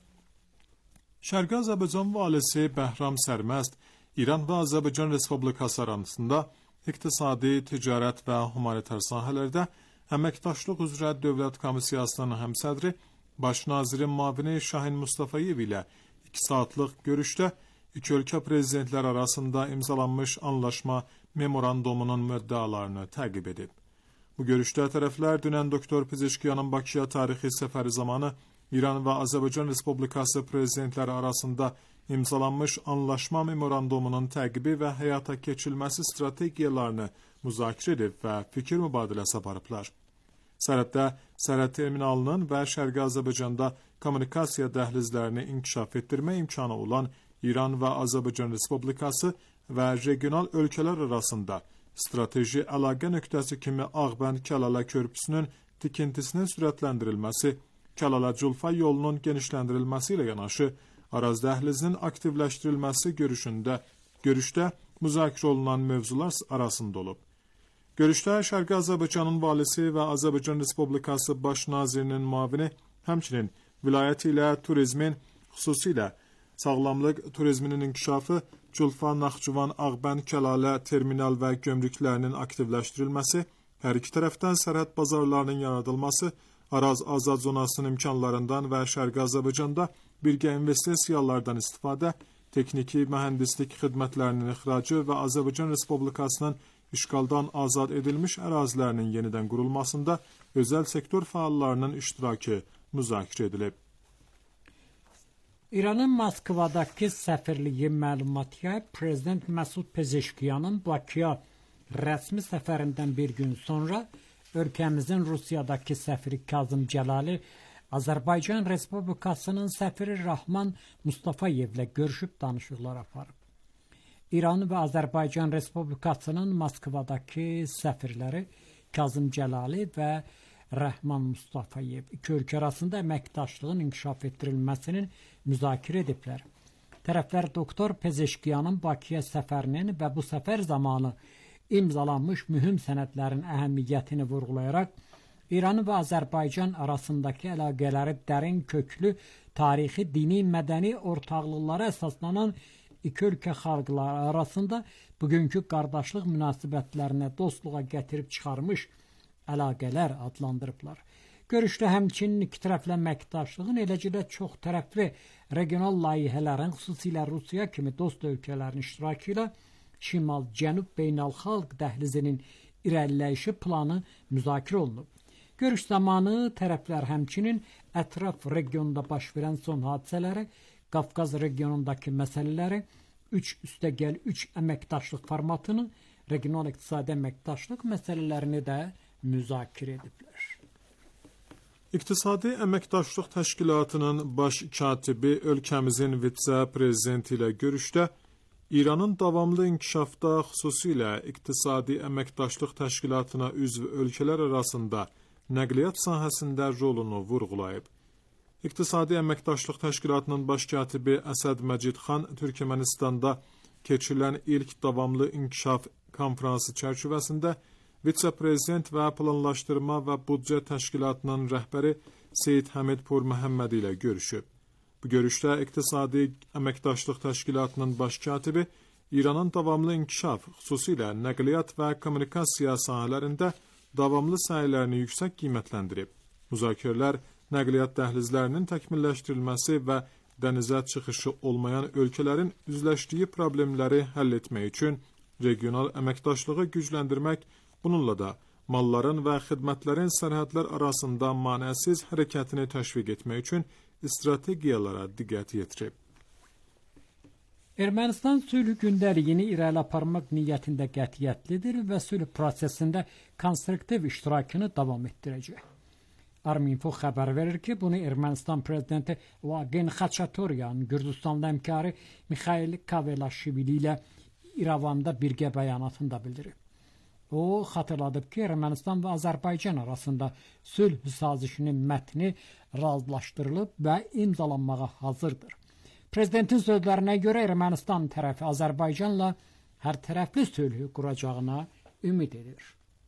Şərqi Azərbaycan valisi Bəhram Sərməst İran və Azərbaycan Respublikası arasında iqtisadi, ticarət və humanitar sahələrdə əməkdaşlıq üzrə Dövlət Komissiyasının həmsədri Baş nazirin müavini Şahin Mustafayev ilə 2 saatlıq görüşdə iki ölkə prezidentlər arasında imzalanmış anlaşma memorandumunun müddəalarını təqib edib. Bu görüşdə tərəflər dünən Doktor Pezeşkiyanın Bakıya tarixi səfəri zamanı İran və Azərbaycan Respublikası prezidentləri arasında imzalanmış anlaşma memorandumunun təqibi və həyata keçirilməsi strategiyalarını müzakirə edib və fikir mübadiləsi aparıblar. Sərhəddə sərhəd terminalının və Şərqi Azərbaycanda kommunikasiya dəhlizlərini inkişaf etdirmə imkanı olan İran və Azərbaycan Respublikası və regional ölkələr arasında strateji əlaqə nöqtəsi kimi Ağbənd-Kəlala körpüsünün tikintisinin sürətləndirilməsi, Kəlala-Culfa yolunun genişləndirilməsi ilə yanaşı, Araz dəhlizinin aktivləşdirilməsi görüşdə müzakirə olunan mövzular arasında olub. Görüşdə Şərqi Azərbaycanın valisi və Azərbaycan Respublikası Baş nazirinin müavini, həmçinin vilayət ilə turizmin, xüsusilə sağlamlıq turizminin inkişafı, Culfa, Naxçıvan, Ağbənd, Kəlalə terminal və gömrüklərinin aktivləşdirilməsi, hər iki tərəfdən sərhəd bazarlarının yaradılması, Araz azad zonasının imkanlarından və Şərqi Azərbaycanda birgə investisiyalardan istifadə, texniki mühəndislik xidmətlərinin ixracı və Azərbaycan Respublikasının işğaldan azad edilmiş ərazilərinin yenidən qurulmasında özəl sektor fəallarının iştirakı müzakirə edilib. İranın Moskvadakı səfirliyi məlumat yayıb, Prezident Məsud Pezeşkiyanın Bakıya rəsmi səfərindən bir gün sonra ölkəmizin Rusiyadakı səfiri Kazım Cəlali Azərbaycan Respublikasının səfiri Rahman Mustafayevlə görüşüb danışıqlar aparıb. İran və Azərbaycan Respublikasının Moskvadakı səfirləri Kazım Cəlali və Rahman Mustafayev iki ölkə arasında əməkdaşlığın inkişaf etdirilməsinin müzakirə ediblər. Tərəflər Doktor Pezeşkiyanın Bakıya səfərinin və bu səfər zamanı imzalanmış mühüm sənədlərin əhəmiyyətini vurğulayaraq İran və Azərbaycan arasındakı əlaqələri dərin köklü tarixi, dini, mədəni ortaqlıqlara əsaslanan iki ölkə xalqları arasında bugünkü qardaşlıq münasibətlərinə, dostluğa gətirib çıxarmış əlaqələr adlandırıblar. Görüşdə həmçinin iki tərəfli əməkdaşlığın, eləcə də çox tərəfli regional layihələrin, xüsusilə Rusiya kimi dost ölkələrin iştirakı ilə Şimal-Cənub beynəlxalq dəhlizinin irəliləyişi planı müzakirə olunub. Görüş zamanı tərəflər həmçinin ətraf regionda baş verən son hadisələri, Qafqaz regionundakı məsələləri, 3+3 əməkdaşlıq formatını, regional iqtisadi əməkdaşlıq məsələlərini də müzakirə ediblər. İqtisadi Əməkdaşlıq Təşkilatının baş katibi ölkəmizin vitse-prezidenti ilə görüşdə İranın davamlı inkişafda, xüsusilə İqtisadi Əməkdaşlıq Təşkilatına üzv ölkələr arasında nəqliyyat sahəsində rolunu vurğulayıb. İqtisadi Əməkdaşlıq Təşkilatının baş katibi Əsəd Məcidxan Türkmənistanda keçirilən ilk davamlı inkişaf konfransı çərçivəsində vitse-prezident və planlaşdırma və büdcə təşkilatının rəhbəri Seyid Həmid Pur Məhəmməd ilə görüşüb. Bu görüşdə İqtisadi Əməkdaşlıq Təşkilatının baş katibi İranın davamlı inkişaf, xüsusilə nəqliyyat və kommunikasiya sahələrində davamlı səylərini yüksək qiymətləndirib. Müzakirələr nəqliyyat dəhlizlərinin təkmilləşdirilməsi və dənizə çıxışı olmayan ölkələrin üzləşdiyi problemləri həll etmək üçün regional əməkdaşlığı gücləndirmək, bununla da malların və xidmətlərin sərhədlər arasında manəsiz hərəkətini təşviq etmək üçün strategiyalara diqqət yetirib. Ermənistan sülh gündəliyini irəli aparmaq niyyətində qətiyyətlidir və sülh prosesində konstruktiv iştirakını davam etdirəcək. Arminfo xəbər verir ki, bunu Ermənistan prezidenti Vaqen Xaçatoryan, Gürcüstanlı həmkarı Mikhail Kavelaşvili ilə İrəvanda birgə bəyanatında bildirib. O, xatırladıb ki, Ermənistan və Azərbaycan arasında sülh sazişinin mətni razılaşdırılıb və imzalanmağa hazırdır. Prezidentin sözlərinə görə Ermənistan tərəfi Azərbaycanla hər tərəfli sülhü quracağına ümid edir.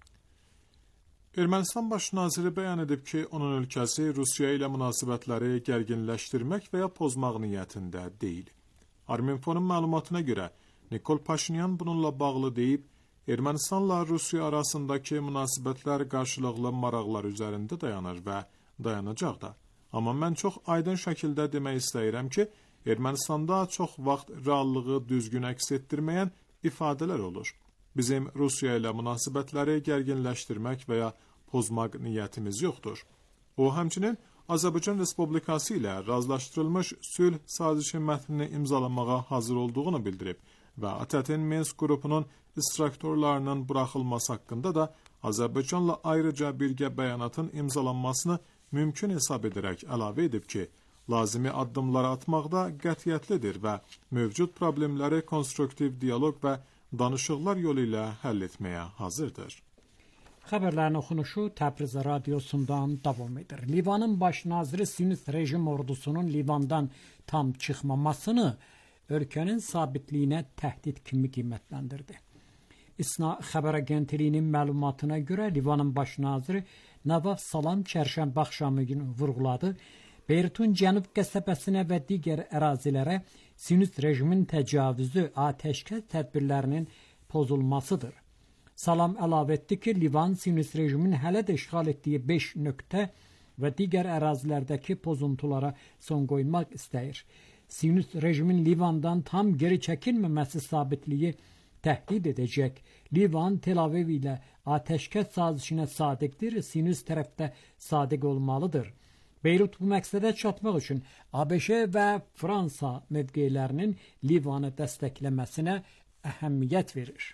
Ermənistan baş naziri bəyan edib ki, onun ölkəsi Rusiya ilə münasibətləri gərginləşdirmək və ya pozmaq niyyətində deyil. Arminfonun məlumatına görə Nikol Paşinyan bununla bağlı deyib, Ermənistanla Rusiya arasındakı münasibətlər qarşılıqlı maraqlar üzərində dayanır və dayanacaq da. Amma mən çox aydın şəkildə demək istəyirəm ki, Ermənistanda çox vaxt reallığı düzgün əks etdirməyən ifadələr olur. Bizim Rusiya ilə münasibətləri gərginləşdirmək və ya pozmaq niyyətimiz yoxdur. O, həmçinin Azərbaycan Respublikası ilə razılaşdırılmış sülh sazişi mətnini imzalamağa hazır olduğunu bildirib və ATƏT-in Minsk qrupunun instruktorlarının buraxılması haqqında da Azərbaycanla ayrıca birgə bəyanatın imzalanmasını mümkün hesab edərək əlavə edib ki, lazımi addımları atmaqda qətiyyətlidir və mövcud problemləri konstruktiv dialoq və danışıqlar yolu ilə həll etməyə hazırdır. Xəbərlərin oxunuşu Təbriz radiosundan davam edir. Livanın baş naziri Sinist rejim ordusunun Livandan tam çıxmamasını ölkənin sabitliyinə təhdid kimi qiymətləndirdi. İSNA xəbər agentliyinin məlumatına görə Livanın baş naziri Navaf Salam çərşənbə axşamı günü vurğuladı. Beyrutun cənub qəsəbəsinə və digər ərazilərə Sinist rejimin təcavüzü atəşkəs tədbirlərinin pozulmasıdır. Salam əlavə etdi ki, Livan Sinist rejimin hələ də işğal etdiyi 5 nöqtə və digər ərazilərdəki pozuntulara son qoymaq istəyir. Sinist rejimin Livandan tam geri çəkilməməsi sabitliyi təhdid edəcək. Livan Tel Aviv ilə atəşkəs sazişinə sadiqdir, Sinist tərəfdə sadiq olmalıdır. Beyrut bu məqsədə çatmaq üçün ABŞ və Fransa mövqelərinin Livanı dəstəkləməsinə əhəmiyyət verir.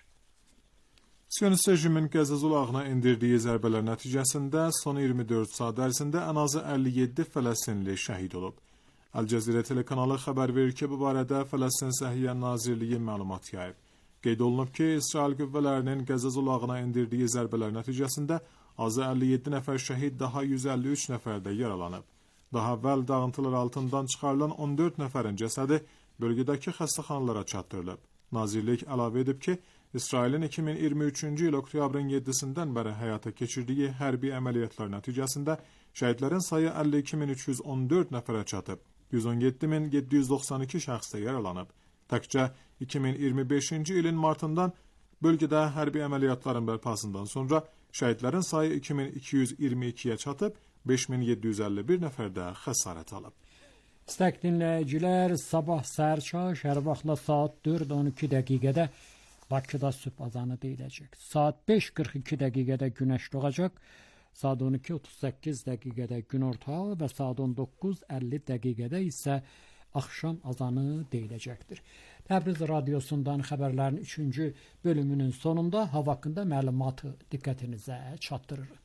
Siyonist rejimin Qəzza zolağına endirdiyi zərbələr nəticəsində son 24 saat ərzində ən azı 57 Fələstinli şəhid olub. Əl-Cəzirə telekanalı xəbər verir ki, bu barədə Fələstin Səhiyyə Nazirliyi məlumat yayıb. Qeyd olunub ki, İsrail qüvvələrinin Qəzza zolağına endirdiyi zərbələr nəticəsində azı 57 nəfər şəhid, daha 153 nəfər də yaralanıb. Daha əvvəl dağıntılar altından çıxarılan 14 nəfərin cəsədi bölgədəki xəstəxanalara çatdırılıb. Nazirlik əlavə edib ki, İsrailin 2023-cü il oktyabrın 7-sindən bəri həyata keçirdiyi hərbi əməliyyatlar nəticəsində şəhidlərin sayı 52.314 nəfərə çatıb. 117.792 şəxs də yaralanıb. Təkcə 2025-ci ilin martından bölgədə hərbi əməliyyatların bərpasından sonra şəhidlərin sayı 2222-yə çatıb, 5751 nəfər də xəsarət alıb. İstək dinləyicilər, sabah səhər hər vaxtla saat 4:12 dəqiqədə Bakıda sübh azanı deyiləcək. Saat 5:42 dəqiqədə günəş doğacaq. Saat 12:38 dəqiqədə günorta və saat 19:50 dəqiqədə isə axşam azanı deyiləcəkdir. Təbriz radiosundan xəbərlərin 3-cü bölümünün sonunda hava haqqında məlumatı diqqətinizə çatdırırıq.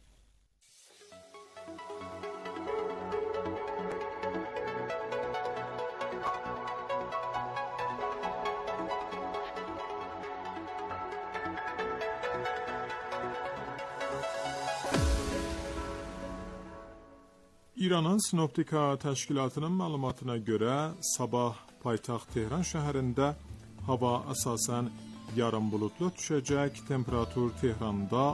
İranın Sinoptika təşkilatının məlumatına görə sabah paytaxt Tehran şəhərində hava əsasən yarım buludlu düşəcək, temperatur Tehranda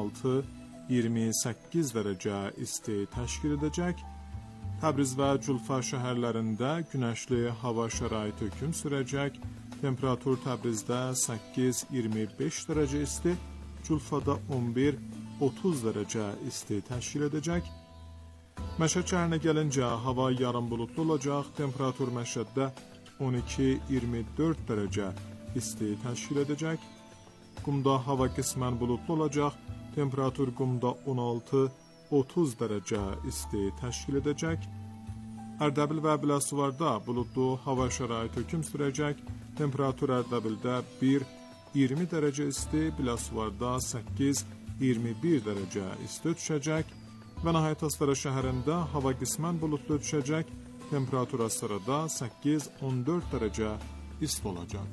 16-28 dərəcə isti təşkil edəcək. Təbriz və Culfa şəhərlərində günəşli hava şəraiti hökm sürəcək, temperatur Təbrizdə 8-25 dərəcə isti, Culfada 11-30 dərəcə isti təşkil edəcək. Məşəd şəhərinə gəlincə, hava yarım buludlu olacaq, temperatur Məşəddə 12-24 dərəcə isti təşkil edəcək. Qumda hava qismən buludlu olacaq, temperatur Qumda 16-30 dərəcə isti təşkil edəcək. Ərdəbil və Biləsuvarda buludlu hava şəraiti hökm sürəcək, temperatur Ərdəbildə 1-20 dərəcə isti, Biləsuvarda 8-21 dərəcə isti düşəcək. Və nəhayət Astara şəhərində hava qismən buludlu düşəcək, temperatur Astarada 8-14 dərəcə isti olacaq.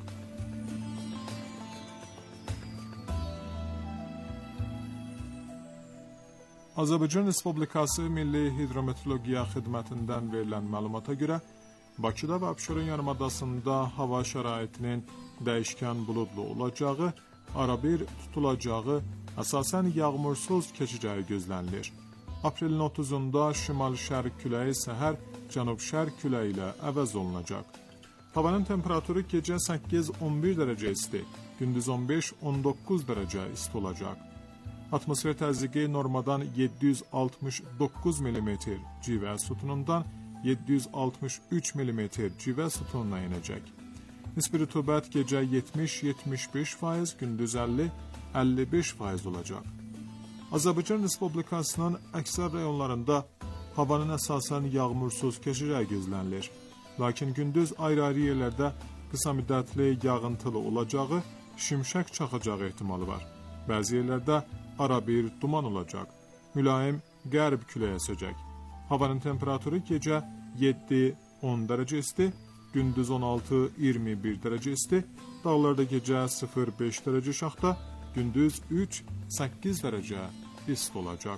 Azərbaycan Respublikası Milli Hidrometeorologiya Xidmətindən verilən məlumata görə, Bakıda və Abşeron yarımadasında hava şəraitinin dəyişkən buludlu olacağı, arabir tutulacağı, əsasən yağmursuz keçəcəyi gözlənilir. Aprelin 30-da şimal-şərq küləyi səhər cənub-şərq küləyi ilə əvəz olunacaq. Havanın temperaturu gecə 8-11 dərəcə isti, gündüz 15-19 dərəcə isti olacaq. Atmosfer təzyiqi normadan 769 mm civə sütunundan 763 mm civə sütununa inəcək. Nisbi rütubət gecə 70-75%, gündüz 50-55% olacaq. Azərbaycan Respublikasının əksər rayonlarında havanın əsasən yağmursuz keçəcəyi gözlənilir. Lakin gündüz ayrı-ayrı yerlərdə qısa müddətli yağıntılı olacağı, şimşək çaxacağı ehtimalı var. Bəzi yerlərdə arabir duman olacaq. Mülayim qərb küləyi əsəcək. Havanın temperaturu gecə 7-10 dərəcə isti, gündüz 16-21 dərəcə isti, dağlarda gecə 0-5 dərəcə şaxta, gündüz 3-8 dərəcə isti olacaq.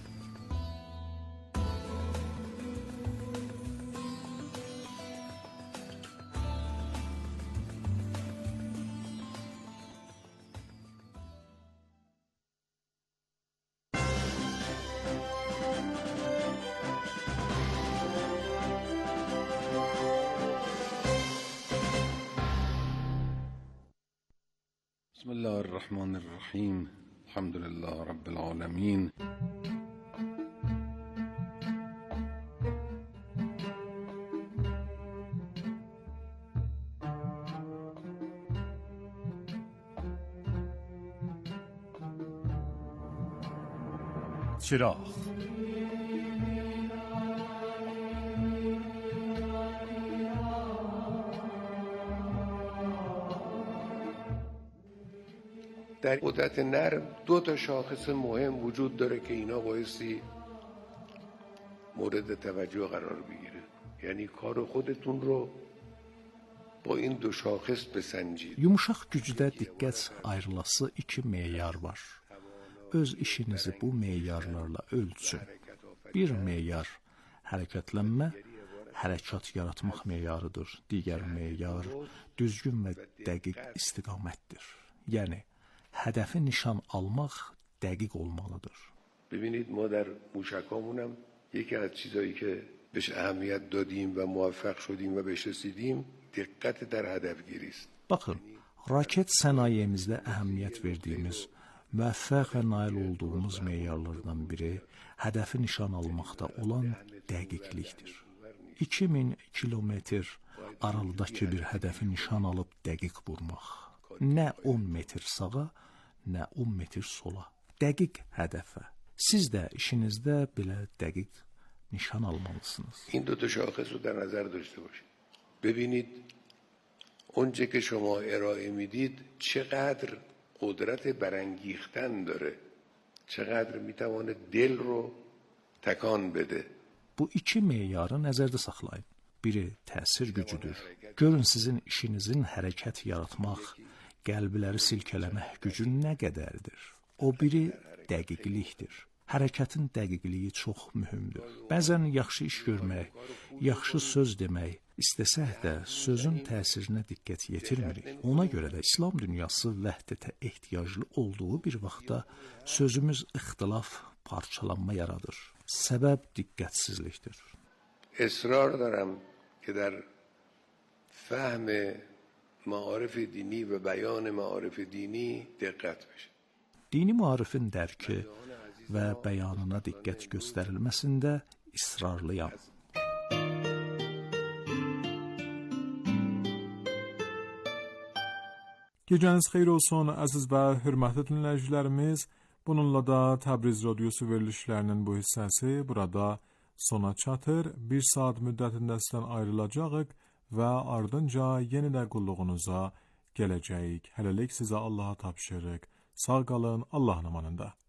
Bismillahirrahmanirrahim. Elhamdülillah Rabbil alemin. چراغ در قدرت نرم دو تا شاخص مهم وجود داره که اینا بایستی مورد توجه قرار بگیره. یعنی کار خودتون رو با این دو şaxis بسنجید. Yumuşaq gücdə diqqət ayrılası iki meyar var. Öz işinizi bu meyarlarla ölçün. Bir meyar hərəkətlənmə, hərəkat yaratmaq meyarıdır. Digər meyar düzgün və dəqiq istiqamətdir. Yəni هدف نشان almaq dəqiq olmalıdır. ببینید ما در موشکامون هم یکی از چیزایی که بهش اهمیت دادیم و موفق شدیم و بهش رسیدیم دقت در هدفگیری است. Baxın, raket sənayemizdə əhəmiyyət verdiyimiz, müvəffəq və nail olduğumuz meyarlardan biri hədəfi nişan almaqda olan dəqiqlikdir. 2000 kilometr aralıdakı bir hədəfi nişan alıb dəqiq vurmaq. Nə 10 metr sağa, nə 10 metr sola. Dəqiq hədəfə. Siz də işinizdə belə dəqiq nişan almalısınız. این دو تا شاخص رو در نظر داشته باشید. ببینید اونچه که شما ارائه میدید چقدر قدرت برانگیختن داره. چقدر میتوانه دل رو تکان بده. Bu iki meyarı nəzərdə saxlayın. Biri təsir gücüdür. Görün sizin işinizin hərəkət yaratmaq, qəlbləri silkələmək gücü nə qədərdir. O biri dəqiqlikdir. Hərəkətin dəqiqliyi çox mühümdür. Bəzən yaxşı iş görmək, yaxşı söz demək istəsək də sözün təsirinə diqqət yetirmirik. Ona görə də İslam dünyası vəhdətə ehtiyaclı olduğu bir vaxtda sözümüz ixtilaf, parçalanma yaradır. Səbəb diqqətsizlikdir. اصرار دارم که در فهم معارف دینی و بیان معارف دینی دقت بشه. Dini maarifin dərki və bəyanına diqqət göstərilməsində israrlıyam. Gecəniz xeyir olsun, əziz və hörmətli dinləyicilərimiz. Bununla da Təbriz Radiosu verilişlərinin bu hissəsi burada sona çatır. Bir saat müddətində sizdən ayrılacağıq və ardınca yenə də qulluğunuza gələcəyik. Hələlik sizə Allaha tapşırıq. Sağ qalın, Allahın amanında.